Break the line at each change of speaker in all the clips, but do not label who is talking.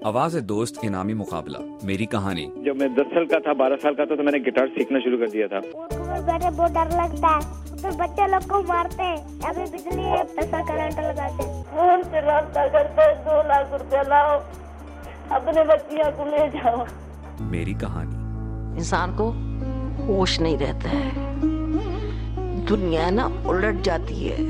آواز دوست انعامی مقابلہ میری کہانی.
جب میں 10 سال کا تھا 12 سال کا تھا تو میں نے گٹار سیکھنا شروع کر دیا تھا.
بیٹھے بہت ڈر لگتا ہے, پھر بچے لوگ کو مارتے ہیں, ابھی بجلی ہے پیسہ کرنٹ لگاتے ہیں, فون سے رابطہ کرتے 2 لاکھ روپے لاؤ اپنے بچیاں کو لے جاؤ.
میری کہانی.
انسان کو ہوش نہیں رہتا ہے, دنیا نا الٹ جاتی ہے.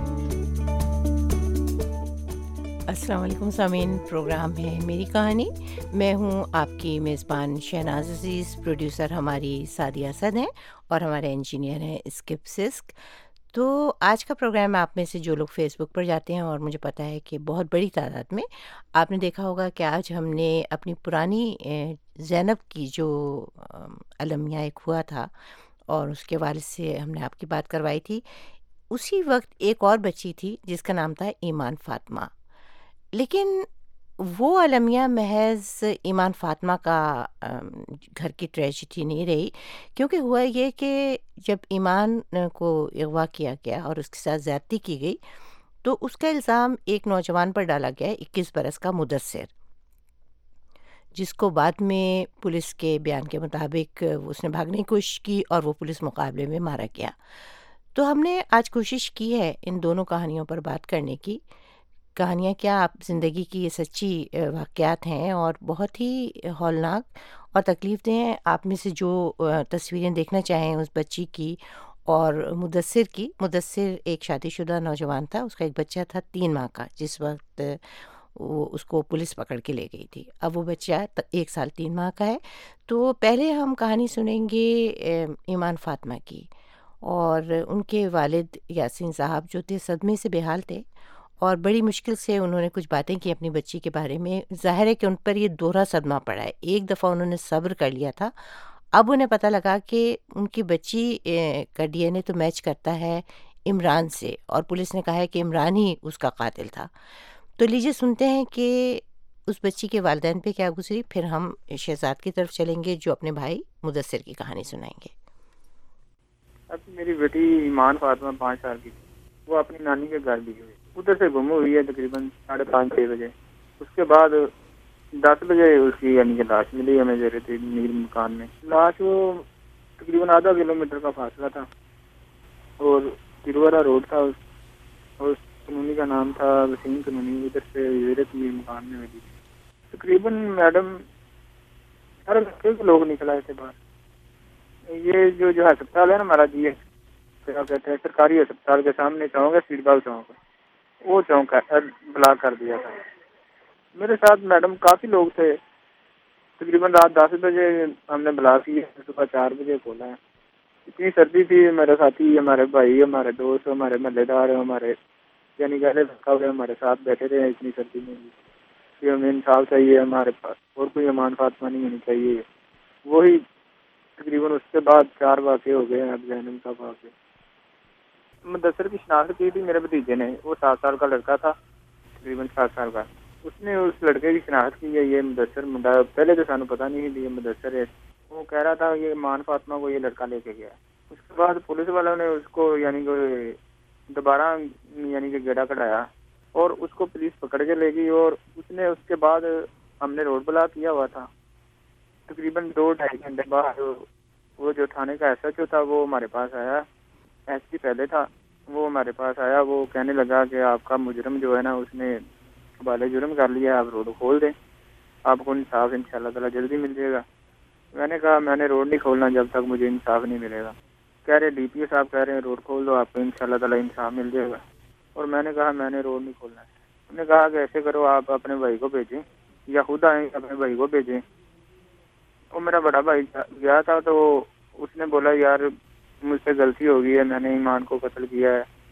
السلام علیکم سامعین, پروگرام ہے میری کہانی. میں ہوں آپ کی میزبان شہناز عزیز. پروڈیوسر ہماری سعدیہ اسد ہیں اور ہمارے انجینئر ہیں اسکپ سسک. تو آج کا پروگرام آپ میں سے جو لوگ فیس بک پر جاتے ہیں, اور مجھے پتہ ہے کہ بہت بڑی تعداد میں آپ نے دیکھا ہوگا کہ آج ہم نے اپنی پرانی زینب کی جو المیہ ایک ہوا تھا اور اس کے والد سے ہم نے آپ کی بات کروائی تھی, اسی وقت ایک اور بچی تھی جس کا نام تھا ایمان فاطمہ. لیکن وہ المیہ محض ایمان فاطمہ کا گھر کی ٹریجڈی نہیں رہی, کیونکہ ہوا یہ کہ جب ایمان کو اغوا کیا گیا اور اس کے ساتھ زیادتی کی گئی تو اس کا الزام ایک نوجوان پر ڈالا گیا, 21 برس کا مدثر, جس کو بعد میں پولیس کے بیان کے مطابق اس نے بھاگنے کی کوشش کی اور وہ پولیس مقابلے میں مارا گیا. تو ہم نے آج کوشش کی ہے ان دونوں کہانیوں پر بات کرنے کی. کہانیاں کیا, آپ زندگی کی یہ سچی واقعات ہیں اور بہت ہی ہولناک اور تکلیف دہ ہیں. آپ میں سے جو تصویریں دیکھنا چاہیں اس بچی کی اور مدثر کی. مدثر ایک شادی شدہ نوجوان تھا, اس کا ایک بچہ تھا 3 ماہ کا جس وقت وہ اس کو پولیس پکڑ کے لے گئی تھی. اب وہ بچہ 1 سال 3 ماہ کا ہے. تو پہلے ہم کہانی سنیں گے ایمان فاطمہ کی, اور ان کے والد یاسین صاحب جو تھے صدمے سے بے حال تھے اور بڑی مشکل سے انہوں نے کچھ باتیں کی اپنی بچی کے بارے میں. ظاہر ہے کہ ان پر یہ دوہرا صدمہ پڑا ہے. ایک دفعہ انہوں نے صبر کر لیا تھا, اب انہیں پتہ لگا کہ ان کی بچی کا ڈی این اے تو میچ کرتا ہے عمران سے, اور پولیس نے کہا ہے کہ عمران ہی اس کا قاتل تھا. تو لیجیے سنتے ہیں کہ اس بچی کے والدین پہ کیا گزری, پھر ہم شہزاد کی طرف چلیں گے جو اپنے بھائی مدثر کی کہانی سنائیں گے.
اب میری بیٹی ایمان فاطمہ 5 سال کی تھی. وہ اپنی نانی کے گھر بھی ہوئی, ادھر سے گم ہوئی ہے تقریباً 5:30-6 بجے. اس کے بعد 10 بجے اس کی یعنی کہ لاش ملی ہمیں زیر نیل مکان میں. لاش وہ تقریباً آدھا کلومیٹر کا فاصلہ تھا اور تروارا روڈ تھا, اور اس قانونی کا نام تھا وسیم قانونی. ادھر سے زیر نیل مکان میں ملی. تقریباً میڈم ہر علاقے کے لوگ نکل آئے تھے باہر. یہ جو ہسپتال ہے نا ہمارا, جی کیا کہتے ہیں سرکاری ہسپتال کے سامنے چوک ہے, سیٹ باغ چوک, وہ چوک بلاک کر دیا تھا. میرے ساتھ میڈم کافی لوگ تھے. تقریباً رات 10 بجے ہم نے بلاک کیا, صبح 4 بجے کھولا ہے. اتنی سردی تھی, میرے ساتھی, ہمارے بھائی, ہمارے دوست, ہمارے محلے دار, ہمارے یعنی کہ ہمارے ساتھ بیٹھے تھے اتنی سردی میں بھی کہ ہمیں انصاف چاہیے ہمارے پاس, اور کوئی ایمان فاطمہ نہیں ہونی چاہیے. وہی تقریباً اس کے بعد 4 واقعے ہو گئے ہیں. اب زینب کا واقعہ مدثر کی شناخت کی تھی میرے بھتیجے نے. وہ 7 سال کا لڑکا تھا, تقریباً 7 سال کا. اس نے اس لڑکے کی شناخت کی ہے. یہ مدثر منڈا, پہلے تو سانو پتہ نہیں تھی یہ مدثر ہے. وہ کہہ رہا تھا یہ ایمان فاطمہ کو یہ لڑکا لے کے گیا. اس کے بعد پولیس والوں نے اس کو یعنی کہ دوبارہ یعنی کہ گیڑا کٹایا اور اس کو پولیس پکڑ کے لے گئی. اور اس نے اس کے بعد ہم نے روڈ بلاک کیا ہوا تھا. تقریباً 2-2.5 گھنٹے بعد وہ جو تھانے کا ایس ایچ او تھا وہ ہمارے پاس آیا. ایس پی پہلے تھا, وہ ہمارے پاس آیا. وہ کہنے لگا کہ آپ کا مجرم جو ہے نا اس نے حوالے جرم کر لیا, آپ روڈ کھول دیں, آپ کو انصاف انشاءاللہ تعالی جلدی مل جائے گا. میں نے کہا میں نے روڈ نہیں کھولنا جب تک مجھے انصاف نہیں ملے گا. کہہ رہے ڈی پی او صاحب کہہ رہے ہیں روڈ کھول دو, آپ کو انشاءاللہ تعالی انصاف مل جائے گا. اور میں نے کہا میں نے روڈ نہیں کھولنا. انہوں نے کہا کہ ایسے کرو, آپ اپنے بھائی کو بھیجیں یا خود آئیں اپنے بھائی کو بھیجیں. اور میرا بڑا بھائی گیا تھا تو اس نے بولا یار مجھ سے غلطی ہو گئی ہے, میں نے ایمان کو قتل کیا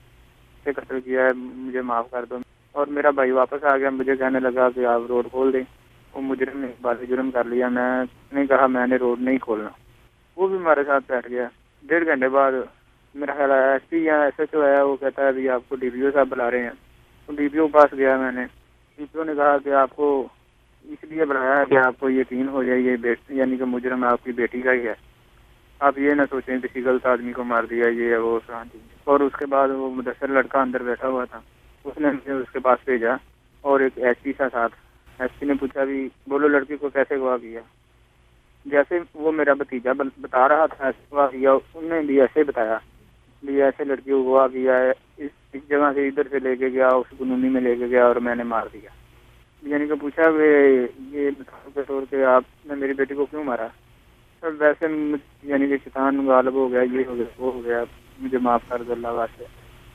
ہے, مجھے معاف کر دو. اور میرا بھائی واپس آ گیا, مجھے کہنے لگا کہ آپ روڈ کھول دیں. وہ مجرم نے بال جرم کر لیا. میں نے کہا میں نے روڈ نہیں کھولنا. وہ بھی ہمارے ساتھ بیٹھ گیا. 1.5 گھنٹے بعد میرا خیال آیا ایس پی یا ایس ایچ او آیا. وہ کہتا ہے ابھی آپ کو ڈی پی او صاحب بلا رہے ہیں. تو ڈی پی او پاس گیا میں نے. ڈی پی او نے کہا کہ آپ کو اس لیے بلایا ہے کہ آپ کو یقین ہو جائے یہ یعنی کہ مجرم آپ کی بیٹی کا ہی ہے, آپ یہ نہ سوچیں کسی غلط آدمی کو مار دیا یہ ہے وہ. اور اس کے بعد وہ مدثر لڑکا اندر بیٹھا ہوا تھا, اس نے مجھے اس کے پاس بھیجا اور ایک ایس پی کا ساتھ ایس پی نے پوچھا بھی بولو لڑکی کو کیسے اغوا کیا. جیسے وہ میرا بھتیجا بتا رہا تھا ایسے اغوا کیا, انہوں نے بھی ایسے بتایا بھی ایسے لڑکی کو اغوا کیا ہے, اس جگہ سے ادھر سے لے کے گیا, اس گنونی میں لے کے گیا اور میں نے مار دیا. یعنی کہ پوچھا کہ یہ مثال کے طور پہ آپ نے میری بیٹی کو کیوں مارا؟ سر ویسے یعنی کہ شیطان غالب ہو گیا, یہ ہو گیا, وہ ہو گیا, مجھے معاف کر دو اللہ واسطے.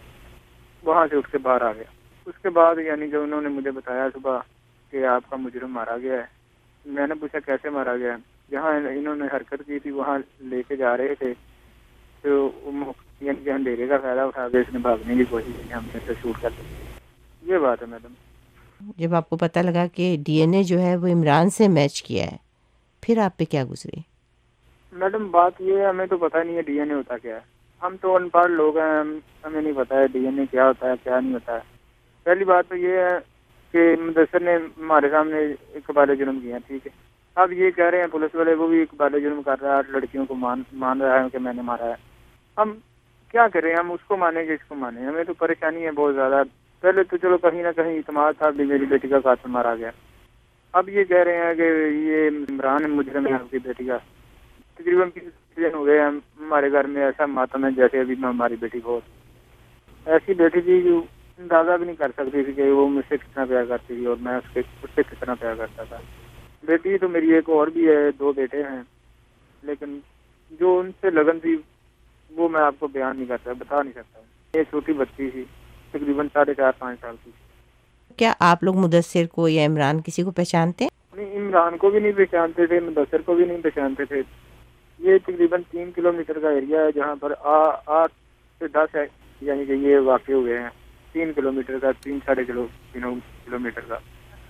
وہاں سے اٹھ کے باہر آ گیا. اس کے بعد یعنی کہ انہوں نے مجھے بتایا صبح کہ آپ کا مجرم مارا گیا ہے. میں نے پوچھا کیسے مارا گیا؟ جہاں انہوں نے حرکت کی تھی وہاں لے کے جا رہے تھے, تو یعنی کہ اندھیرے کا فائدہ اٹھا کے اس نے بھاگنے کی کوشش کی, ہم نے شوٹ کر دیا. یہ بات ہے میڈم.
جب آپ کو پتہ لگا کہ ڈی این اے جو ہے وہ عمران سے میچ کیا ہے, پھر آپ پہ کیا گزری؟
میڈم بات یہ ہے, ہمیں تو پتہ نہیں ہے ڈی این اے ہوتا کیا ہے. ہم تو ان پڑھ لوگ ہیں, ہمیں نہیں پتہ ہے ڈی این اے کیا ہوتا ہے کیا نہیں ہوتا ہے. پہلی بات تو یہ ہے کہ مدثر نے ہمارے سامنے اقبال جرم کیا, ٹھیک ہے. اب یہ کہہ رہے ہیں پولیس والے وہ بھی اقبال جرم کر رہا ہے, لڑکیوں کو مان رہا ہے کہ میں نے مارا ہے. ہم کیا کریں, ہم اس کو مانیں گے اس کو مانیں؟ ہمیں تو پریشانی ہے بہت زیادہ. پہلے تو چلو کہیں نہ کہیں اعتماد تھا بھی میری بیٹی کا قاتل مارا گیا. اب یہ کہہ رہے ہیں کہ یہ عمران مجرم ہے آپ کی بیٹی کا. تقریباً 20 دن ہو گئے ہیں ہمارے گھر میں ایسا ماتم ہے جیسے ابھی میں ہماری بیٹی کو, ایسی بیٹی تھی جو اندازہ بھی نہیں کر سکتی تھی کہ وہ مجھ سے کتنا پیار کرتی تھی اور میں اس سے کتنا پیار کرتا تھا. بیٹی تو میری ایک اور بھی ہے, 2 بیٹے ہیں, لیکن جو ان سے لگن تھی وہ میں آپ کو بیان نہیں کرتا, بتا نہیں سکتا. یہ چھوٹی بچی تھی تقریباً 4.5-5 سال کی.
کیا آپ لوگ مدثر کو یا عمران کسی کو پہچانتے ہیں؟
نہیں, عمران کو بھی نہیں پہچانتے تھے, مدثر کو بھی نہیں پہچانتے تھے. یہ تقریباً 3 کلومیٹر کا ایریا ہے جہاں پر 8 سے 10 ہے, یعنی کہ یہ واقع ہوئے ہیں. 3 کلومیٹر کا, 3-3.5 کلومیٹر کا.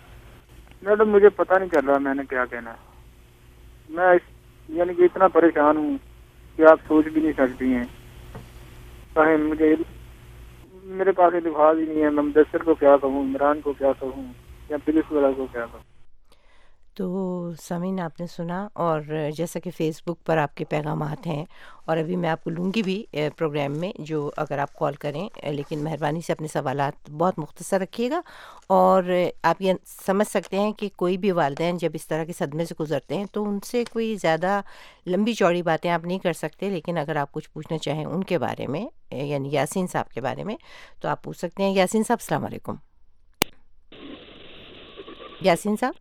میڈم مجھے پتہ نہیں چل رہا میں نے کیا کہنا ہے. میں یعنی کہ اتنا پریشان ہوں کہ آپ سوچ بھی نہیں سکتی ہیں. مجھے میرے پاس الفاظ ہی نہیں ہے. میں مدثر کو کیا کہوں, عمران کو کیا کہوں, یا پولیس والا کو کیا کہوں.
تو سامعین آپ نے سنا, اور جیسا کہ فیس بک پر آپ کے پیغامات ہیں, اور ابھی میں آپ کو لوں گی بھی پروگرام میں, جو اگر آپ کال کریں, لیکن مہربانی سے اپنے سوالات بہت مختصر رکھیے گا. اور آپ یہ سمجھ سکتے ہیں کہ کوئی بھی والدین جب اس طرح کے صدمے سے گزرتے ہیں تو ان سے کوئی زیادہ لمبی چوڑی باتیں آپ نہیں کر سکتے, لیکن اگر آپ کچھ پوچھنا چاہیں ان کے بارے میں, یعنی یاسین صاحب کے بارے میں, تو آپ پوچھ سکتے ہیں. یاسین صاحب السلام علیکم. یاسین صاحب,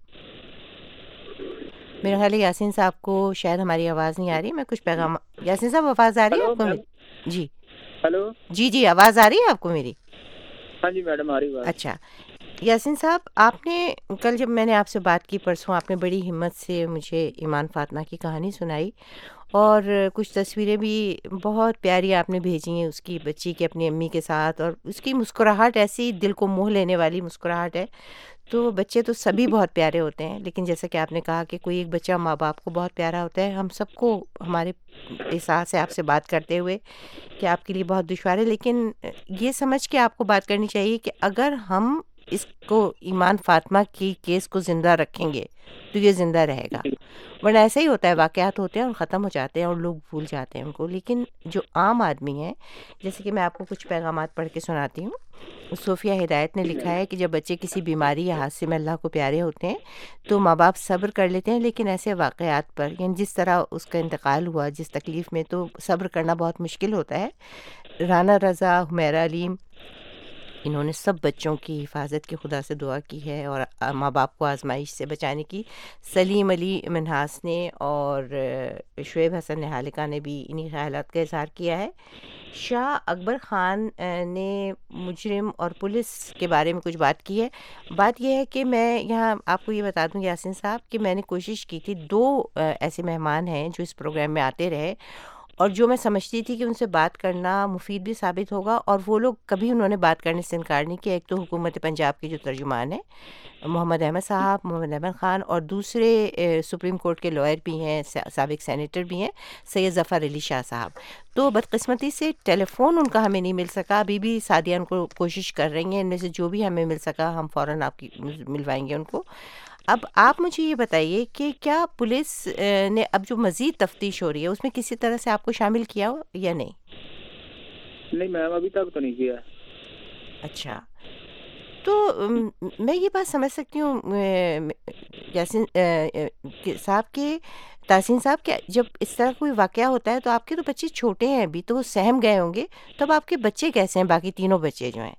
میرا خیال ہے یاسین صاحب کو شاید ہماری آواز نہیں آ رہی. میں کچھ پیغام, یاسین صاحب آواز آ رہی ہے آپ کو میری؟ جی
ہلو,
جی آواز آ رہی ہے آپ کو میری؟
ہاں جی میڈم آ رہی بات.
اچھا یاسین صاحب, آپ نے کل جب میں نے آپ سے بات کی پرسوں, آپ نے بڑی ہمت سے مجھے ایمان فاطمہ کی کہانی سنائی, اور کچھ تصویریں بھی بہت پیاری آپ نے بھیجی ہیں اس کی بچی کی اپنی امی کے ساتھ, اور اس کی مسکراہٹ ایسی دل کو موہ لینے والی مسکراہٹ ہے. تو بچے تو سبھی بہت پیارے ہوتے ہیں, لیکن جیسا کہ آپ نے کہا کہ کوئی ایک بچہ ماں باپ کو بہت پیارا ہوتا ہے. ہم سب کو ہمارے احساس ہے آپ سے بات کرتے ہوئے کہ آپ کے لیے بہت دشوار ہے, لیکن یہ سمجھ کے آپ کو بات کرنی چاہیے کہ اگر ہم اس کو ایمان فاطمہ کی کیس کو زندہ رکھیں گے تو یہ زندہ رہے گا, ورنہ ایسا ہی ہوتا ہے, واقعات ہوتے ہیں اور ختم ہو جاتے ہیں اور لوگ بھول جاتے ہیں ان کو. لیکن جو عام آدمی ہیں, جیسے کہ میں آپ کو کچھ پیغامات پڑھ کے سناتی ہوں. صوفیہ ہدایت نے لکھا ہے کہ جب بچے کسی بیماری یا حادثے میں اللہ کو پیارے ہوتے ہیں تو ماں باپ صبر کر لیتے ہیں, لیکن ایسے واقعات پر, یعنی جس طرح اس کا انتقال ہوا, جس تکلیف میں, تو صبر کرنا بہت مشکل ہوتا ہے. رانا رضا, حمیرہ علیم, انہوں نے سب بچوں کی حفاظت کی خدا سے دعا کی ہے اور ماں باپ کو آزمائش سے بچانے کی. سلیم علی منہاس نے اور شعیب حسن نہالکا نے بھی انہی خیالات کا اظہار کیا ہے. شاہ اکبر خان نے مجرم اور پولیس کے بارے میں کچھ بات کی ہے. بات یہ ہے کہ میں یہاں آپ کو یہ بتا دوں یاسین صاحب کہ میں نے کوشش کی تھی, 2 ایسے مہمان ہیں جو اس پروگرام میں آتے رہے اور جو میں سمجھتی تھی کہ ان سے بات کرنا مفید بھی ثابت ہوگا, اور وہ لوگ کبھی انہوں نے بات کرنے سے انکار نہیں کیا. ایک تو حکومت پنجاب کے جو ترجمان ہیں محمد احمد صاحب, محمد احمد خان, اور دوسرے سپریم کورٹ کے لائر بھی ہیں, سابق سینیٹر بھی ہیں, سید ظفر علی شاہ صاحب. تو بدقسمتی سے ٹیلی فون ان کا ہمیں نہیں مل سکا. ابھی بھی سعدیہ ان کو کوشش کر رہی ہیں, ان میں سے جو بھی ہمیں مل سکا ہم فوراً آپ کی ملوائیں گے ان کو. اب آپ مجھے یہ بتائیے کہ کیا پولیس نے اب جو مزید تفتیش ہو رہی ہے اس میں کسی طرح سے آپ کو شامل کیا ہو یا نہیں؟
نہیں میم ابھی تک تو نہیں کیا.
اچھا, تو میں یہ بات سمجھ سکتی ہوں یاسین صاحب کے تحسین صاحب کہ جب اس طرح کوئی واقعہ ہوتا ہے تو آپ کے تو بچے چھوٹے ہیں ابھی، تو وہ سہم گئے ہوں گے، تب آپ کے بچے کیسے ہیں، باقی تینوں بچے جو ہیں؟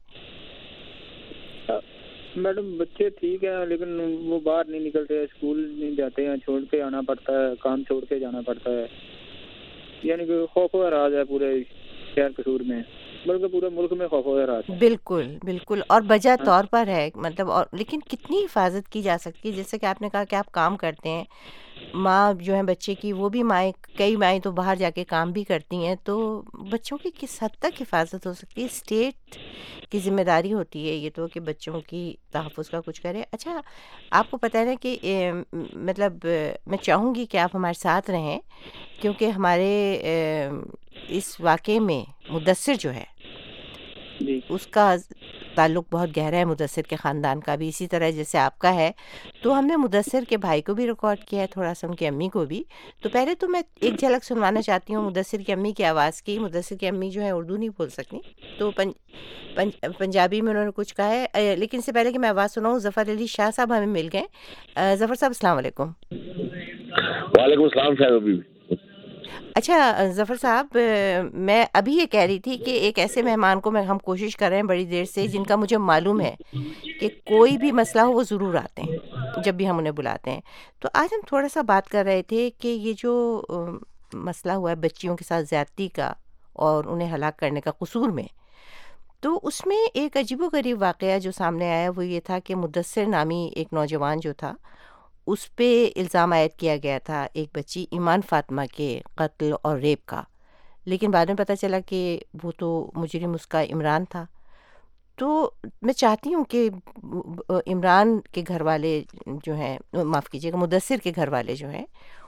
میڈم بچے ٹھیک ہیں لیکن وہ باہر نہیں نکلتے، اسکول نہیں جاتے ہیں، چھوڑ کے آنا پڑتا ہے، کام چھوڑ کے جانا پڑتا ہے، یعنی کہ خوف و راز ہے پورے شہر قصور میں، بلکہ پورے ملک میں خوف و راز ہے۔
بالکل بالکل، اور بجا طور پر ہے مطلب، اور لیکن کتنی حفاظت کی جا سکتی ہے؟ جیسے کہ آپ نے کہا کہ آپ کام کرتے ہیں، ماں جو ہے بچے کی، وہ بھی مائیں، کئی مائیں تو باہر جا کے کام بھی کرتی ہیں، تو بچوں کی کس حد تک حفاظت ہو سکتی ہے؟ اسٹیٹ کی ذمہ داری ہوتی ہے یہ تو کہ بچوں کی تحفظ کا کچھ کرے۔ اچھا، آپ کو پتہ ہے نا کہ مطلب میں چاہوں گی کہ آپ ہمارے ساتھ رہیں، کیونکہ ہمارے اس واقعے میں مدثر جو ہے
جی
اس کا تعلق بہت گہرا ہے، مدثر کے خاندان کا بھی، اسی طرح جیسے آپ کا ہے۔ تو ہم نے مدثر کے بھائی کو بھی ریکارڈ کیا ہے، تھوڑا سا ان کی امی کو بھی۔ تو پہلے تو میں ایک جھلک سنوانا چاہتی ہوں مدثر کی امی کی آواز کی۔ مدثر کی امی جو ہے اردو نہیں بول سکتی، تو پنجابی میں انہوں نے کچھ کہا ہے، لیکن اس سے پہلے کہ میں آواز سناؤں، ظفر علی شاہ صاحب ہمیں مل گئے۔ ظفر صاحب السلام علیکم۔
وعلیکم السلام صاحب۔
اچھا ظفر صاحب، میں ابھی یہ کہہ رہی تھی کہ ایک ایسے مہمان کو ہم کوشش کر رہے ہیں بڑی دیر سے، جن کا مجھے معلوم ہے کہ کوئی بھی مسئلہ ہو وہ ضرور آتے ہیں جب بھی ہم انہیں بلاتے ہیں۔ تو آج ہم تھوڑا سا بات کر رہے تھے کہ یہ جو مسئلہ ہوا ہے بچیوں کے ساتھ زیادتی کا اور انہیں ہلاک کرنے کا قصور میں، تو اس میں ایک عجیب و غریب واقعہ جو سامنے آیا وہ یہ تھا کہ مدثر نامی ایک نوجوان جو تھا، اس پہ الزام عائد کیا گیا تھا ایک بچی ایمان فاطمہ کے قتل اور ریپ کا، لیکن بعد میں پتہ چلا کہ وہ تو مجرم اس کا عمران تھا۔ تو میں چاہتی ہوں کہ عمران کے گھر والے جو ہیں، معاف کیجیے گا، مدثر کے گھر والے جو ہیں،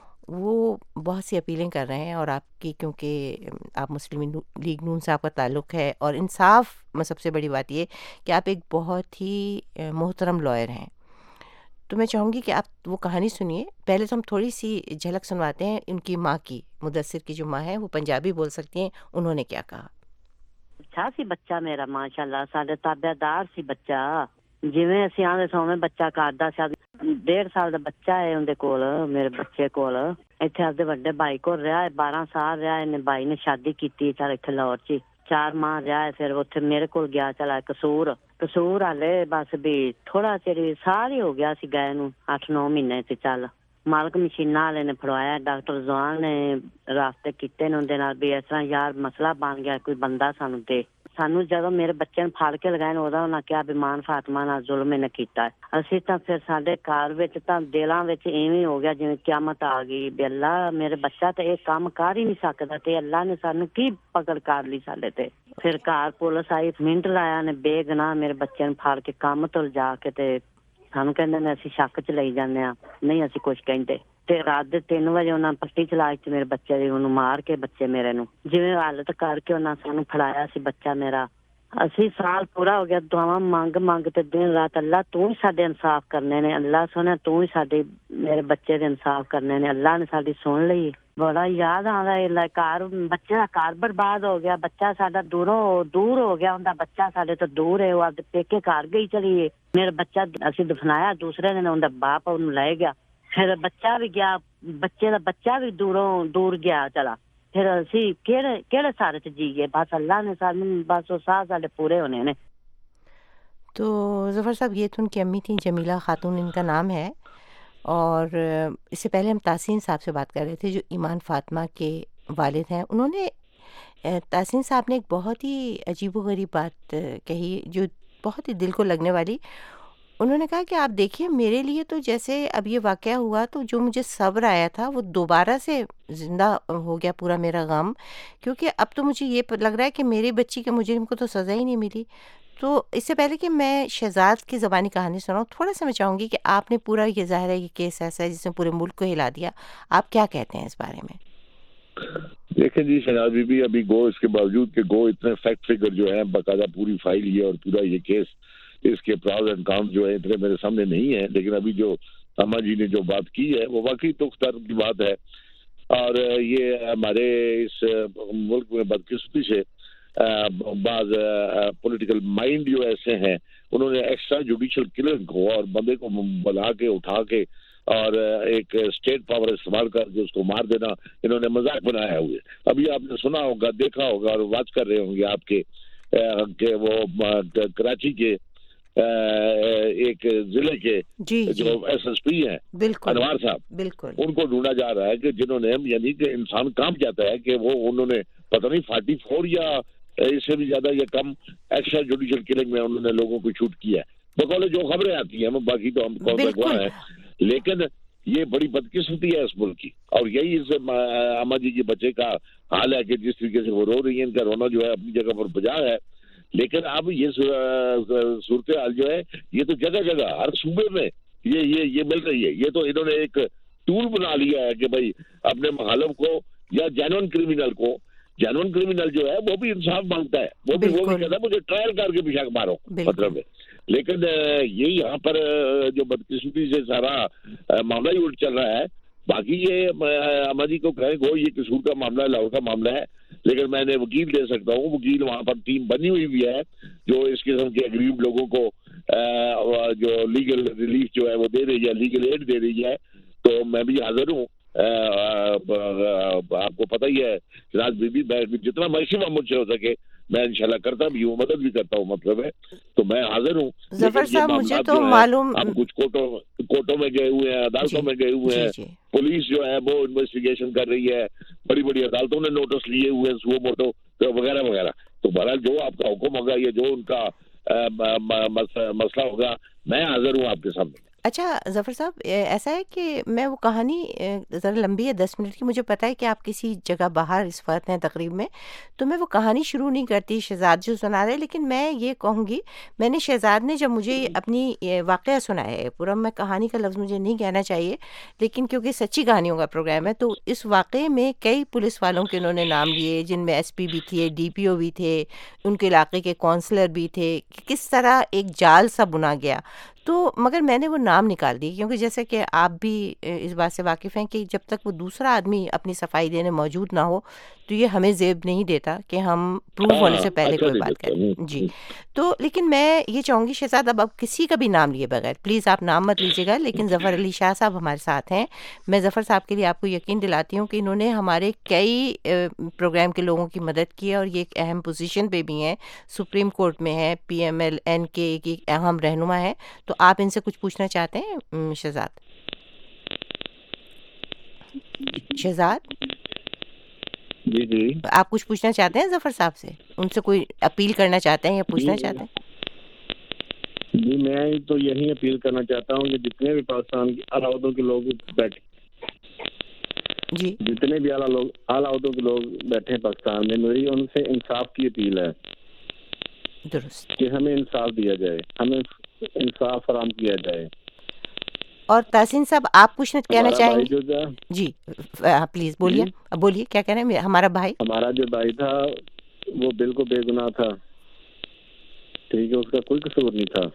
وہ بہت سی اپیلیں کر رہے ہیں، اور آپ کی کیونکہ آپ مسلم لیگ نون سے آپ کا تعلق ہے، اور انصاف میں سب سے بڑی بات یہ کہ آپ ایک بہت ہی محترم لائر ہیں، تو میں چاہوں گی کہ آپ وہ کہانی سنیے۔ پہلے تو ہم تھوڑی سی جھلک سنواتے ہیں ان کی ماں کی، مدثر کی جو ماں ہے وہ پنجابی بول سکتی ہیں، انہوں نے کیا کہا۔
اچھا سی بچہ میرا ماشاءاللہ، ساڈے تابعدار سی بچہ، جویں اسی آندے سویں بچہ کردا سی۔ 1.5 سال دا بچہ ہے اون دے کول، میرے بچے کول، ایتھے اپنے بڑے بھائی کول رہیا ہے، 12 سال رہیا ہے، بھائی نے شادی کیتی چل ایتھے لاہور چ 4 ماہ رہیا ہے، پھر اوتھے میرے کول گیا چلا قصور والے بس بھی تھوڑا چر سال ہی ہو گیا سی گئے نو، 8-9 مہینے تے چل مالک مشیناں والے نے پھڑوایا، ڈاکٹر زوان نے راستے کیتے نے اندے نال بھی اس طرح یار مسئلہ بن گیا، کوئی بندہ سانو جدوں میرے بچے نے پھڑ کے لگائے اودوں انہاں کہا بھی مان فاطمہ نال ظلم نے کیتا ہے۔ اسی ਤਾਂ پھر ساڈے گھر وچ ਤਾਂ دلاں وچ ایویں ہو گیا جویں قیامت آ گئی بھی اللہ میرے بچہ تے ایک کام کر ہی نہیں سکدا تے اللہ نے سانو کی پکڑ کر لی ساڈے تے۔ پھر گھر پولیس آئی، منٹ لایا نے بے گناہ میرے بچے نے پھڑ کے کام تو جا کے تے سانو کہندے نے اسی شک چ لئی جاندے ہاں، نہیں اسی کچھ کہندے تے رات دے 3 بجے انہاں پٹی چلا کے میرے بچے دی انہوں مار کے بچے میرے نو جویں حالت کر کے انہاں سانو پھڑایا سی بچہ میرا۔ اسی سال پورا ہو گیا دعاواں مانگ تے دن رات اللہ تو ہی ساڈے انصاف کرنے نے، اللہ سونے تو ہی ساڈے میرے بچے دے انصاف کرنے نے، اللہ نے ساڈی سن لئی۔ بڑا یاد آندا ہے گھر، بچے دا گھر برباد ہو گیا، بچہ ساڈا دور ہو گیا، اوندا بچہ ساڈے تو دور ہے، وہ اپنے پیکے گھر گئی چلی ہے، میرا بچہ اسی دفنایا، دوسرے دن اوندا باپ اونوں لے گیا، پھر بچہ بھی گیا، بچے دا بچہ بھی دور گیا چلا، پھر اسی کیڑے سارے چ جیے، بس اللہ نے سانوں بس وہ ساہ ساڈے پورے ہونے نے۔
تو ظفر صاحب یہ تو ان کی امی تھیں، جمیلہ خاتون ان کا نام ہے، اور اس سے پہلے ہم تحسین صاحب سے بات کر رہے تھے جو ایمان فاطمہ کے والد ہیں۔ انہوں نے تحسین صاحب نے ایک بہت ہی عجیب و غریب بات کہی جو بہت ہی دل کو لگنے والی۔ انہوں نے کہا کہ آپ دیکھیے میرے لیے تو جیسے اب یہ واقعہ ہوا تو جو مجھے صبر آیا تھا وہ دوبارہ سے زندہ ہو گیا پورا میرا غم، کیونکہ اب تو مجھے یہ لگ رہا ہے کہ میری بچی کے مجرم کو تو سزا ہی نہیں ملی۔ تو اس سے پہلے کہ میں شہزاد کی زبانی کہانی سناؤں، تھوڑا سا میں چاہوں گی کہ آپ نے پورا یہ ظاہر ہے یہ کیس ایسا ہے جس نے پورے ملک کو ہلا دیا، آپ کیا کہتے ہیں اس بارے میں؟
دیکھیں جی شہناز بی بی، ابھی اس کے باوجود کہ اتنے فیکٹ فگر جو ہیں باقاعدہ پوری فائل یہ اور پورا یہ کیس، اس کے پراز اینڈ کام جو ہے اتنے میرے سامنے نہیں ہے، لیکن ابھی جو اما جی نے جو بات کی ہے وہ واقعی دکھ درد کی بات ہے، اور یہ ہمارے اس ملک میں بدقسمتی سے بعض پولیٹیکل مائنڈ جو ایسے ہیں انہوں نے ایکسٹرا جوڈیشل کلنگ کو اور بندے کو بلا کے اٹھا کے اور ایک اسٹیٹ پاور استعمال کر کے اس کو مار دینا انہوں نے مذاق بنایا ہوئے. ابھی آپ نے سنا ہوگا, دیکھا ہوگا اور واچ کر رہے ہوں گے آپ کہ وہ کراچی کے ایک ضلع کے جو ایس ایس پی ہیں انوار صاحب, ان کو ڈھونڈا جا رہا ہے کہ جنہوں نے, یعنی کہ انسان کام جاتا ہے کہ وہ انہوں نے پتہ نہیں 44 یا اس سے بھی زیادہ یا کم ایکسٹرا جوڈیشل کلنگ میں انہوں نے لوگوں کو شوٹ کیا ہے بقول جو خبریں آتی ہیں, باقی تو ہم کون گواہ ہیں. لیکن یہ بڑی بدقسمتی ہے اس ملک کی, اور یہی اس اما جی کے بچے کا حال ہے کہ جس طریقے سے وہ رو رہی ہیں, ان کا رونا جو ہے اپنی جگہ پر بجا ہے. لیکن اب یہ صورتحال جو ہے یہ تو جگہ جگہ ہر صوبے میں یہ مل رہی ہے. یہ تو انہوں نے ایک ٹول بنا لیا ہے کہ بھائی اپنے مخالف کو یا جینون کریمنل جو ہے وہ بھی انصاف مانگتا ہے, وہ بھی کہتا ہے مجھے ٹرائل کر کے پیچھا مارو, مطلب ہے. لیکن یہ یہاں پر جو بدقسمتی سے سارا معاملہ ہی الٹ چل رہا ہے. باقی یہ اما جی کو کہیں گو یہ قصور کا معاملہ ہے, لاہور کا معاملہ ہے, لیکن میں نے وکیل دے سکتا ہوں. وکیل وہاں پر ٹیم بنی ہوئی بھی ہے جو اس قسم کے غریب لوگوں کو جو لیگل ریلیف جو ہے وہ دے رہی ہے, لیگل ایڈ دے رہی ہے. تو میں بھی حاضر ہوں, آپ کو پتہ ہی ہے شہناز بی بی, میں جتنا میکسیمم مجھ سے ہو سکے میں انشاءاللہ کرتا بھی ہوں, مدد بھی کرتا ہوں, مطلب ہے. تو میں حاضر ہوں.
ظفر صاحب مجھے تو معلوم,
ہم کچھ کوٹوں میں گئے ہوئے ہیں, عدالتوں میں گئے ہوئے ہیں, پولیس جو ہے وہ انویسٹیگیشن کر رہی ہے, بڑی بڑی عدالتوں نے نوٹس لیے ہوئے ہیں, سو موٹو وغیرہ وغیرہ. تو بہرحال جو آپ کا حکم ہوگا یا جو ان کا مسئلہ ہوگا میں حاضر ہوں آپ کے سامنے.
اچھا ظفر صاحب, ایسا ہے کہ میں وہ کہانی ذرا لمبی ہے 10 منٹ کی, مجھے پتہ ہے کہ آپ کسی جگہ باہر اس وقت ہیں تقریب میں, تو میں وہ کہانی شروع نہیں کرتی شہزاد جو سنا رہے, لیکن میں یہ کہوں گی, میں نے شہزاد نے جب مجھے اپنی واقعہ سنایا ہے پورا, میں کہانی کا لفظ مجھے نہیں کہنا چاہیے لیکن کیونکہ سچی کہانیوں کا پروگرام ہے, تو اس واقعے میں کئی پولیس والوں کے انہوں نے نام لیے, جن میں ایس پی بھی تھے, ڈی پی او بھی تھے, ان کے علاقے کے کونسلر بھی تھے, کہ کس طرح ایک جال سا بنا گیا. تو مگر میں نے وہ نام نکال دی کیونکہ جیسے کہ آپ بھی اس بات سے واقف ہیں کہ جب تک وہ دوسرا آدمی اپنی صفائی دینے موجود نہ ہو تو یہ ہمیں زیب نہیں دیتا کہ ہم پروف ہونے سے پہلے کوئی بات کریں. جی تو لیکن میں یہ چاہوں گی شہزاد, اب کسی کا بھی نام لیے بغیر پلیز آپ نام مت لیجیے گا, لیکن ظفر علی شاہ صاحب ہمارے ساتھ ہیں. میں ظفر صاحب کے لیے آپ کو یقین دلاتی ہوں کہ انہوں نے ہمارے کئی پروگرام کے لوگوں کی مدد کی ہے اور یہ ایک اہم پوزیشن پہ بھی ہیں, سپریم کورٹ میں ہے, PMLN کے ایک اہم رہنما ہے. تو آپ ان سے کچھ پوچھنا چاہتے ہیں شہزاد؟
جی
آپ کچھ پوچھنا چاہتے ہیں ظفر صاحب سے, ان سے کوئی اپیل کرنا چاہتے ہیں یا پوچھنا چاہتے ہیں؟
جی میں تو یہی اپیل کرنا چاہتا ہوں کہ جتنے بھی پاکستان کے اعلیٰ عہدوں کے لوگ بیٹھے,
جی
جتنے بھی اعلیٰ عہدوں کے لوگ بیٹھے ہیں پاکستان میں, میری ان سے انصاف کی اپیل ہے.
درست, کہ
ہمیں انصاف دیا جائے, ہمیں انصاف فراہم کیا جائے.
اور تحسین صاحب آپ کچھ کہنا چاہیں گے؟ جی پلیز بولیے, بولیے کیا کہہ رہے ہیں. ہمارا جو بھائی تھا وہ بالکل بے گناہ تھا, ٹھیک ہے, اس کا کوئی قصور نہیں تھا,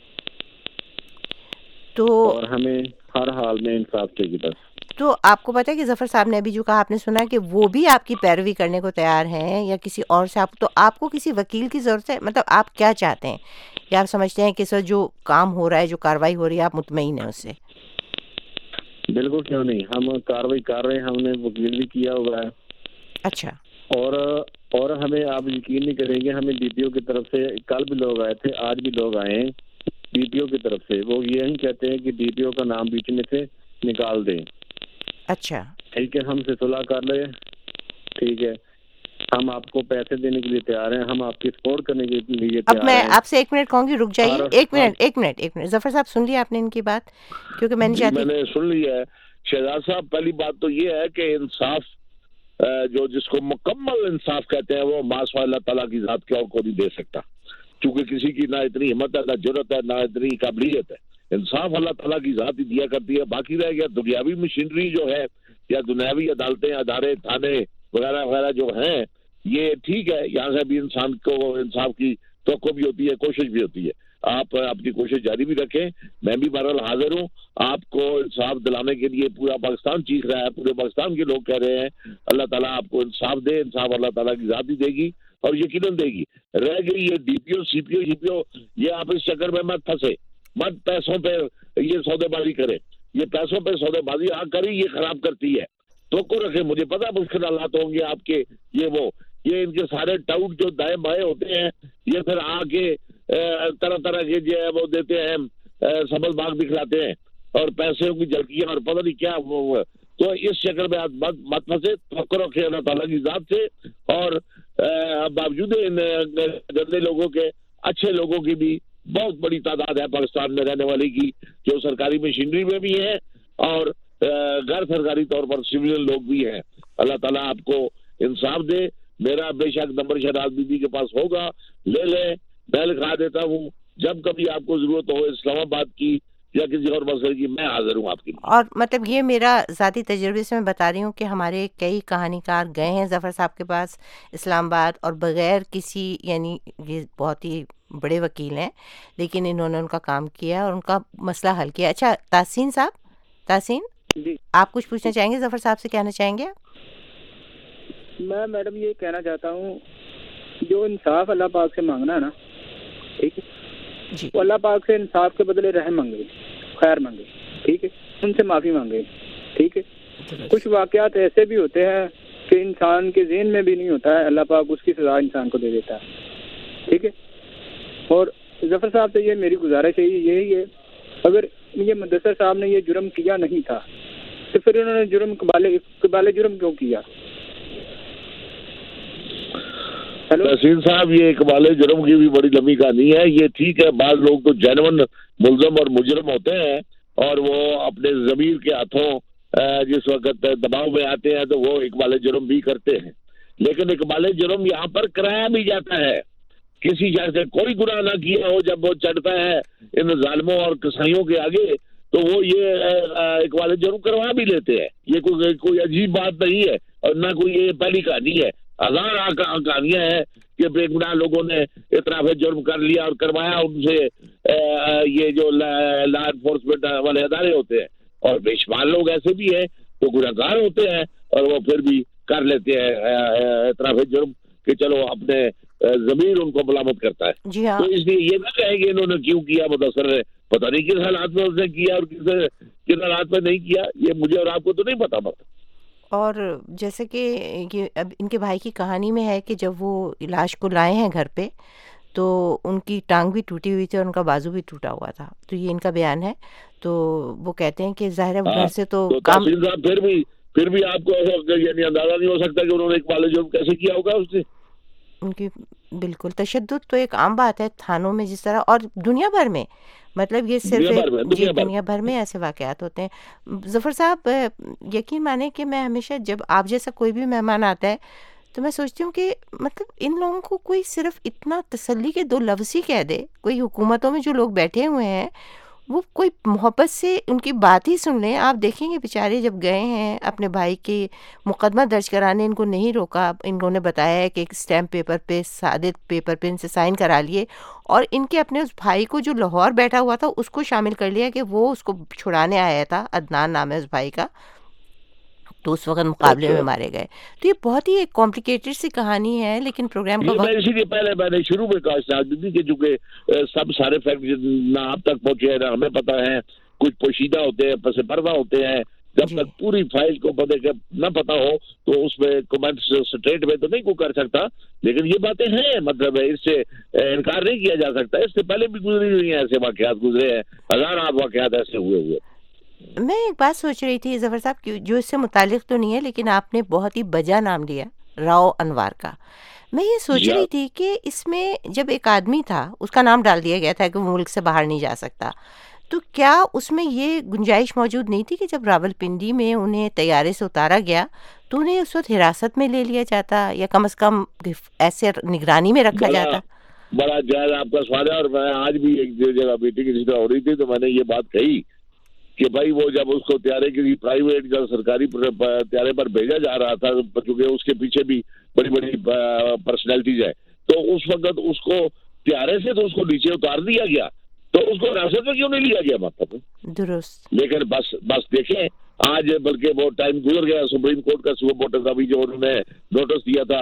تو اور ہمیں ہر حال میں انصاف چاہیے بس. تو آپ کو پتہ ہے کہ ظفر صاحب نے ابھی جو کہا, آپ نے سنا کہ وہ بھی آپ کی پیروی کرنے کو تیار ہیں یا کسی اور سے, تو آپ کو کسی وکیل کی ضرورت ہے؟ مطلب آپ کیا چاہتے ہیں, یا آپ سمجھتے ہیں کہ سر جو کام ہو رہا ہے, جو کارروائی ہو رہی ہے, آپ مطمئن ہیں اس سے؟
بالکل کیوں نہیں, ہم کارروائی کر رہے ہیں, ہم نے وکیل بھی کیا ہوا ہے.
اچھا.
اور ہمیں آپ یقین نہیں کریں گے, ہمیں ڈی پی او کی طرف سے کل بھی لوگ آئے تھے, آج بھی لوگ آئے ہیں ڈی پی او کی طرف سے, وہ یہی کہتے ہیں کہ ڈی پی او کا نام بیچ میں سے نکال دیں.
اچھا
ٹھیک ہے, ہم سے صلح کر لے, ٹھیک ہے, ہم آپ کو پیسے دینے کے لیے تیار ہیں, ہم آپ کی سپورٹ کرنے کے لیے تیار ہیں.
اب میں آپ سے 1 منٹ کہوں گی, رک جائیے, 1 منٹ ظفر صاحب سن لیا آپ نے ان کی بات؟ کیونکہ میں
نے سن لی ہے شہزاد صاحب. پہلی بات تو یہ ہے کہ انصاف جو جس کو مکمل انصاف کہتے ہیں وہ ماسوا اللہ تعالیٰ کی ذات کے اور کو نہیں دے سکتا, کیونکہ کسی کی نہ اتنی ہمت ہے, نہ جرت ہے, نہ اتنی قابلیت ہے. انصاف اللہ تعالیٰ کی ذات ہی دیا کرتی ہے. باقی رہ گیا دنیاوی مشینری جو ہے یا دنیاوی عدالتیں, ادارے, تھانے وغیرہ وغیرہ جو ہیں, یہ ٹھیک ہے, یہاں سے بھی انسان کو انصاف کی توقع بھی ہوتی ہے, کوشش بھی ہوتی ہے. آپ اپنی کوشش جاری بھی رکھیں, میں بھی بہرحال حاضر ہوں. آپ کو انصاف دلانے کے لیے پورا پاکستان چیخ رہا ہے, پورے پاکستان کے لوگ کہہ رہے ہیں اللہ تعالیٰ آپ کو انصاف دے. انصاف اللہ تعالیٰ کی ذات ہی دے گی, اور یقیناً دے گی. رہ گئی یہ ڈی پی او سی پی او, یہ آپ اس چکر میں مت پھنسے, مت پیسوں پہ یہ سودے بازی کرے, یہ پیسوں پہ سودے بازی کری یہ خراب کرتی ہے. تو کو رکھے, مجھے پتا مشکل حالات ہوں گے آپ کے, یہ ان کے سارے ٹاؤٹ جو دائیں بائیں ہوتے ہیں یہ پھر آ کے طرح طرح کے جو ہے وہ دیتے ہیں, سبز باغ دکھلاتے ہیں اور پیسوں کی جھلکیاں اور پتہ نہیں کیا. تو اس شکل میں آپ مت پھنسے, توقع رکھے اللہ تعالیٰ کی ذات سے. اور باوجود ان گندے لوگوں کے اچھے لوگوں کی بھی بہت بڑی تعداد ہے پاکستان میں رہنے والی کی, جو سرکاری مشینری میں بھی ہیں اور غیر سرکاری طور پر سویلین لوگ بھی ہیں. اللہ تعالیٰ آپ کو انصاف دے. میرا بے شک نمبر شہناز بی بی کے پاس ہوگا, لے لیں, میں لکھا دیتا ہوں. جب کبھی آپ کو ضرورت ہو اسلام آباد کی یا کسی اور مسئلے کی, میں حاضر ہوں آپ کے لیے.
اور مطلب یہ میرا ذاتی تجربے سے میں بتا رہی ہوں کہ ہمارے کئی کہانی کار گئے ہیں ظفر صاحب کے پاس اسلام آباد, اور بغیر کسی, یعنی یہ بہت ہی بڑے وکیل ہیں لیکن انہوں نے ان کا کام کیا اور ان کا مسئلہ حل کیا. اچھا تحسین صاحب, تحسین
جی
آپ کچھ پوچھنا چاہیں گے, ظفر صاحب سے کہنا چاہیں گے؟
میں میڈم یہ کہنا چاہتا ہوں, جو انصاف اللہ پاک سے مانگنا ہے نا, ٹھیک ہے,
جی
وہ اللہ پاک سے انصاف کے بدلے رحم مانگے, خیر مانگے, ٹھیک ہے, ان سے معافی مانگے, ٹھیک ہے. کچھ واقعات ایسے بھی ہوتے ہیں کہ انسان کے ذہن میں بھی نہیں ہوتا ہے, اللہ پاک اس کی سزا انسان کو دے دیتا ہے, ٹھیک ہے. اور ظفر صاحب سے یہ میری گزارش ہے, یہی ہے, اگر یہ مدثر صاحب نے یہ جرم کیا نہیں تھا تو پھر انہوں نے جرم قبال جرم کیوں کیا؟
تحسین صاحب, یہ اقبال جرم کی بھی بڑی لمبی کہانی ہے. یہ ٹھیک ہے, بعض لوگ تو جینون ملزم اور مجرم ہوتے ہیں اور وہ اپنے ضمیر کے ہاتھوں جس وقت دباؤ میں آتے ہیں تو وہ اقبال جرم بھی کرتے ہیں. لیکن اقبال جرم یہاں پر کرایا بھی جاتا ہے. کسی شخص سے کوئی گناہ نہ کیا ہو, جب وہ چڑھتا ہے ان ظالموں اور کسائیوں کے آگے تو وہ یہ اقبال جرم کروا بھی لیتے ہیں. یہ کوئی عجیب بات نہیں ہے اور نہ کوئی یہ پہلی کہانی ہے. ہزار کہانیاں ہیں کہ بے گناہ لوگوں نے اعتراف جرم کر لیا اور کروایا ان سے. یہ جو لا انفورسمنٹ والے ادارے ہوتے ہیں, اور بے شمار لوگ ایسے بھی ہیں تو گنہگار ہوتے ہیں اور وہ پھر بھی کر لیتے ہیں اعتراف جرم کہ چلو اپنے ضمیر ان کو ملامت کرتا ہے.
جی ہاں,
تو اس لیے یہ نہ کہیں کہ انہوں نے کیوں کیا, مدثر نے پتہ نہیں کس حالات میں اس نے کیا اور کس حالات میں نہیں کیا, یہ مجھے اور آپ کو تو نہیں پتا.
اور جیسے کہ یہ اب ان کے بھائی کی کہانی میں ہے کہ جب وہ لاش کو لائے ہیں گھر پہ تو ان کی ٹانگ بھی ٹوٹی ہوئی تھی اور ان کا بازو بھی ٹوٹا ہوا تھا. تو یہ ان کا بیان ہے. تو وہ کہتے ہیں کہ ظاہر ہے گھر سے تو کام,
پھر بھی آپ کو یعنی اندازہ نہیں ہو سکتا کہ انہوں نے اقبال جرم کیسے کیا ہوگا. اس سے
ان کی بالکل تشدد تو ایک عام بات ہے تھانوں میں جس طرح, اور دنیا بھر میں, مطلب یہ صرف دنیا بھر میں ایسے واقعات ہوتے ہیں. ظفر صاحب یقین مانیں کہ میں ہمیشہ جب آپ جیسا کوئی بھی مہمان آتا ہے تو میں سوچتی ہوں کہ مطلب ان لوگوں کو کوئی صرف اتنا تسلی کے دو لفظ ہی کہہ دے. کوئی حکومتوں میں جو لوگ بیٹھے ہوئے ہیں وہ کوئی محبت سے ان کی بات ہی سن لیں. آپ دیکھیں گے بیچارے جب گئے ہیں اپنے بھائی کے مقدمہ درج کرانے, ان کو نہیں روکا, انہوں نے بتایا ہے کہ ایک اسٹیمپ پیپر پہ سادے پیپر پہ ان سے سائن کرا لیے, اور ان کے اپنے اس بھائی کو جو لاہور بیٹھا ہوا تھا اس کو شامل کر لیا کہ وہ اس کو چھڑانے آیا تھا, عدنان نام ہے اس بھائی کا, تو اس وقت مقابلے میں مارے گئے. تو یہ بہت ہی ایک کمپلیکیٹڈ سی کہانی ہے, لیکن پروگرام کا وقت,
اسی لیے پہلے میں نے شروع میں کہا شاہد کہ چونکہ سب سارے فیکٹ نہ آپ تک پہنچے ہیں نہ ہمیں پتہ ہے, کچھ پوشیدہ ہوتے ہیں, پس پردہ ہوتے ہیں. جب تک پوری فائل کو نہ پتہ ہو تو اس میں کمنٹس اسٹریٹ میں تو نہیں کوئی کر سکتا. لیکن یہ باتیں ہیں, مطلب ہے اس سے انکار نہیں کیا جا سکتا. اس سے پہلے بھی گزری ہوئی ہیں, ایسے واقعات گزرے ہیں, ہزاروں واقعات ایسے ہوئے.
میں ایک بات سوچ رہی تھی ظفر صاحب, جو اس سے متعلق تو نہیں ہے لیکن آپ نے بہت ہی بجا نام لیا راؤ انوار کا. میں یہ سوچ رہی تھی کہ اس میں جب ایک آدمی تھا اس کا نام ڈال دیا گیا تھا کہ وہ ملک سے باہر نہیں جا سکتا, تو کیا اس میں یہ گنجائش موجود نہیں تھی کہ جب راول پنڈی میں انہیں طیارے سے اتارا گیا تو انہیں اس وقت حراست میں لے لیا جاتا, یا کم از کم ایسے نگرانی میں رکھا جاتا؟
بڑا جائز آپ کا سوال ہے. اور میں آج بھی ایک جگہ میٹنگ کی ہو رہی تھی تو میں نے یہ بات کہی کہ بھائی وہ جب اس کو طیارے کی پرائیویٹ یا سرکاری طیارے پر بھیجا جا رہا تھا, چونکہ اس کے پیچھے بھی بڑی بڑی پرسنالٹیز ہیں, تو اس وقت اس کو طیارے سے تو اس کو نیچے اتار دیا گیا, تو اس کو حراست میں کیوں نہیں لیا گیا؟ مطلب
درست.
لیکن بس دیکھیں آج بلکہ وہ ٹائم گزر گیا, سپریم کورٹ کا سپر ابھی جو انہوں نے نوٹس دیا تھا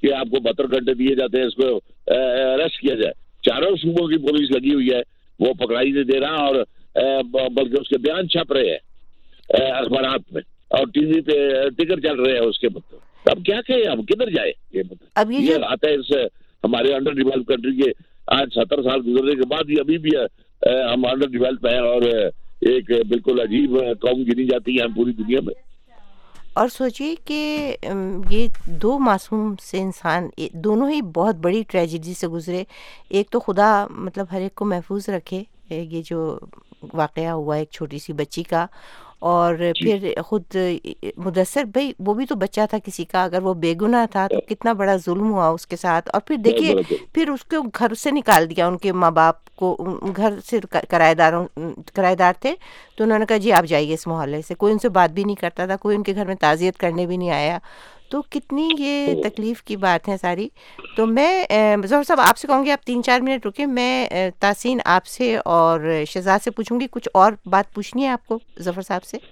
کہ آپ کو 72 گھنٹے دیے جاتے ہیں اس کو اریسٹ کیا جائے. چاروں صوبوں کی پولیس لگی ہوئی ہے, وہ پکڑائی نہیں دے رہا, اور بلکہ اس کے بیان چھپ رہے ہیں اخبارات میں, اور ٹی وی پہ ٹکر چل رہے ہیں اس کے مطلب. اب کیا کہیں, اب کدھر جائے یہ مطلب.
اب
یہ آتا ہے اس ہمارے انڈر ڈیولپ کنٹری کے, آج 70 سال گزرنے کے بعد یہ ابھی بھی ہم انڈر ڈیولپ ہیں اور ایک بالکل عجیب قوم گنی جاتی ہے پوری دنیا میں.
اور سوچیے کہ یہ دو معصوم سے انسان دونوں ہی بہت بڑی ٹریجڈی سے گزرے. ایک تو خدا مطلب ہر ایک کو محفوظ رکھے, یہ جو واقعہ ہوا ایک چھوٹی سی بچی کا, اور پھر خود مدثر بھائی وہ بھی تو بچہ تھا کسی کا, اگر وہ بے گناہ تھا تو کتنا بڑا ظلم ہوا اس کے ساتھ. اور پھر دیکھیے پھر اس کو گھر سے نکال دیا, ان کے ماں باپ کو گھر سے کرایہ دار تھے تو انہوں نے کہا جی آپ جائیے اس محلے سے. کوئی ان سے بات بھی نہیں کرتا تھا, کوئی ان کے گھر میں تعزیت کرنے بھی نہیں آیا. تو کتنی یہ تکلیف کی بات ہے ساری. تو میں ظفر صاحب آپ سے کہوں گی آپ 3-4 منٹ رکیں, میں تحسین آپ سے اور شہزاد سے پوچھوں گی. کچھ اور بات پوچھنی ہے آپ کو ظفر صاحب سے؟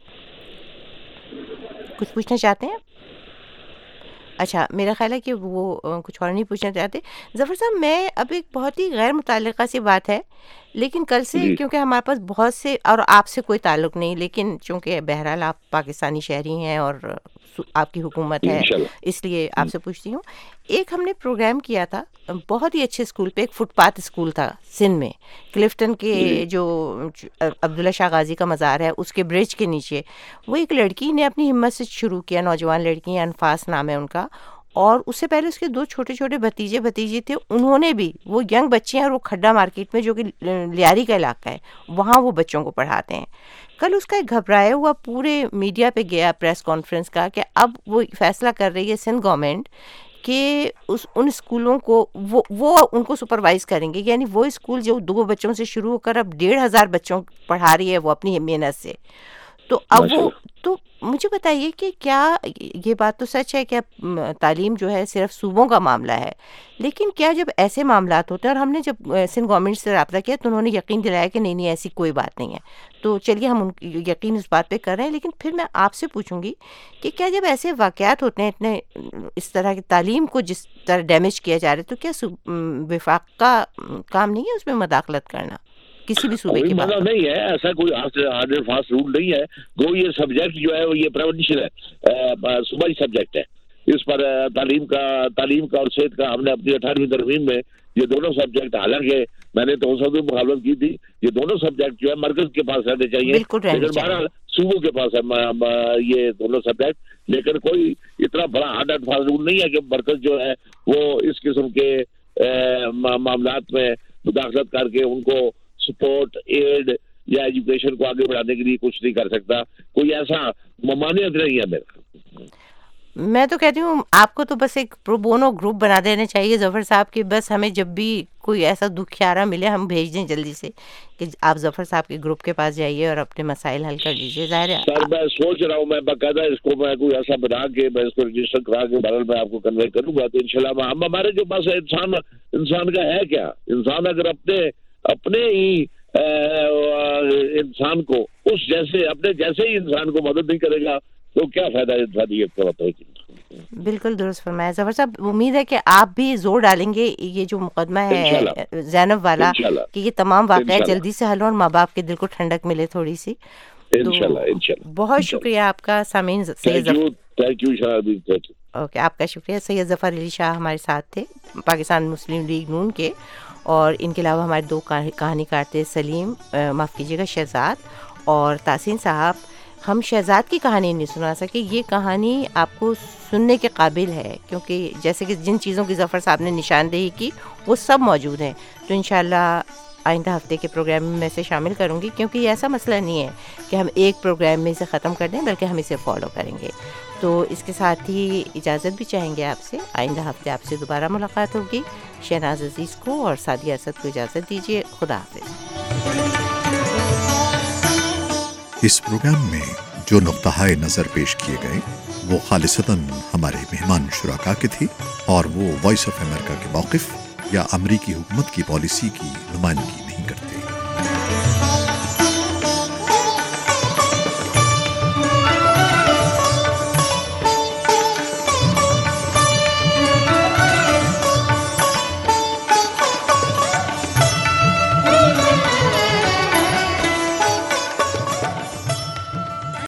کچھ پوچھنا چاہتے ہیں؟ اچھا, میرا خیال ہے کہ وہ کچھ اور نہیں پوچھنا چاہتے. ظفر صاحب میں اب ایک بہت ہی غیر متعلقہ سی بات ہے, لیکن کل سے کیونکہ ہمارے پاس بہت سے, اور آپ سے کوئی تعلق نہیں, لیکن چونکہ بہرحال آپ پاکستانی شہری ہیں اور آپ کی حکومت ہے اس لیے آپ سے پوچھتی ہوں. ایک ہم نے پروگرام کیا تھا بہت ہی اچھے اسکول پہ, ایک فٹ پاتھ اسکول تھا سندھ میں, کلفٹن کے جو عبداللہ شاہ غازی کا مزار ہے اس کے برج کے نیچے. وہ ایک لڑکی نے اپنی ہمت سے شروع کیا, نوجوان لڑکی, انفاس نام ہے ان کا, اور اس سے پہلے اس کے 2 چھوٹے چھوٹے بھتیجے تھے, انہوں نے بھی, وہ ینگ بچے ہیں, اور وہ کھڈا مارکیٹ میں جو کہ لیاری کا علاقہ ہے وہاں وہ بچوں کو پڑھاتے ہیں. کل اس کا ایک گھبرایا ہوا پورے میڈیا پہ گیا پریس کانفرنس کا کہ اب وہ فیصلہ کر رہی ہے سندھ گورنمنٹ کہ ان اسکولوں کو وہ ان کو سپروائز کریں گے. یعنی وہ اسکول جو 2 بچوں سے شروع ہو کر اب 1,500 بچوں پڑھا رہی ہے وہ اپنی محنت سے. تو اب وہ, تو مجھے بتائیے کہ کیا یہ بات تو سچ ہے کہ تعلیم جو ہے صرف صوبوں کا معاملہ ہے, لیکن کیا جب ایسے معاملات ہوتے ہیں, اور ہم نے جب سندھ گورنمنٹ سے رابطہ کیا تو انہوں نے یقین دلایا کہ نہیں ایسی کوئی بات نہیں ہے, تو چلیے ہم یقین اس بات پہ کر رہے ہیں. لیکن پھر میں آپ سے پوچھوں گی کہ کیا جب ایسے واقعات ہوتے ہیں اتنے اس طرح کی تعلیم کو جس طرح ڈیمیج کیا جا رہا ہے, تو کیا وفاق کا کام نہیں ہے اس میں مداخلت کرنا کسی بھی صوبے کی بات
نہیں ہے؟ ایسا کوئی ہارڈ اینڈ فاسٹ رول نہیں ہے. گو یہ سبجیکٹ جو ہے وہ یہ پریونشن ہے, صوبائی سبجیکٹ ہے. اس پر تعلیم کا اور صحت کا ہم نے اپنی 18ویں ترمیم میں یہ دونوں سبجیکٹ, حالانکہ میں نے تو بھی مخالفت کی تھی, یہ دونوں سبجیکٹ جو ہے مرکز کے پاس رہنے چاہیے, لیکن بہرحال صوبوں کے پاس ہے یہ دونوں سبجیکٹ. لیکن کوئی اتنا بڑا ہارڈ اینڈ فاسٹ رول نہیں ہے کہ مرکز جو ہے وہ اس قسم کے معاملات میں مداخلت کر کے ان کو سپورٹ, ایڈ یا ایجوکیشن کو آگے بڑھانے کے لیے کچھ نہیں کر سکتا. کوئی ایسا ممانعت نہیں ہے میرا.
میں تو کہتی ہوں آپ کو تو بس ایک پرو بونو گروپ بنا دینا چاہیے ظفر صاحب کی, بس ہمیں جب بھی کوئی ایسا دکھیارا ملے ہم بھیج دیں جلدی سے کہ آپ ظفر صاحب کے گروپ کے پاس جائیے اور اپنے مسائل حل کر لیجیے. ظاہر ہے
سر میں سوچ رہا ہوں, میں باقاعدہ اس کو میں کوئی ایسا بنا کے میں اس کو رجسٹر کرا کے بہرحال میں آپ کو کنوے کروں گا. تو انشاءاللہ ہم ہمارے جو پاس انسان کا ہے کیا, انسان اگر اپنے ہی انسان کو اس جیسے اپنے جیسے ہی انسان کو مدد نہیں کرے گا تو کیا فائدہ انسانیت کا ہوتا ہے.
بالکل درست فرمایا ظفر صاحب. امید ہے کہ آپ بھی زور ڈالیں گے یہ جو مقدمہ ہے زینب والا کہ یہ تمام واقعات جلدی سے حل ہو اور ماں باپ کے دل کو ٹھنڈک ملے تھوڑی سی. بہت شکریہ آپ کا سامعین. اوکے, آپ کا شکریہ. سید ظفر علی شاہ ہمارے ساتھ تھے, پاکستان مسلم لیگ نون کے, اور ان کے علاوہ ہمارے 2 کہانی کار تھے, سلیم, معاف کیجیے گا, شہزاد اور تحسین صاحب. ہم شہزاد کی کہانی نہیں سنا سکے, یہ کہانی آپ کو سننے کے قابل ہے کیونکہ جیسے کہ جن چیزوں کی ظفر صاحب نے نشاندہی کی وہ سب موجود ہیں. تو انشاءاللہ آئندہ ہفتے کے پروگرام میں اسے شامل کروں گی, کیونکہ یہ ایسا مسئلہ نہیں ہے کہ ہم ایک پروگرام میں اسے ختم کر دیں, بلکہ ہم اسے فالو کریں گے. تو اس کے ساتھ ہی اجازت بھی چاہیں گے آپ سے. آئندہ ہفتے آپ سے دوبارہ ملاقات ہوگی. شہناز عزیز کو اور سعدیہ اسد کو اجازت دیجیے. خدا حافظ.
اس پروگرام میں جو نقطہ نظر پیش کیے گئے وہ خالصتاً ہمارے مہمان شرکا کے تھے, اور وہ وائس آف امریکہ کے موقف یا امریکی حکومت کی پالیسی کی نمائندگی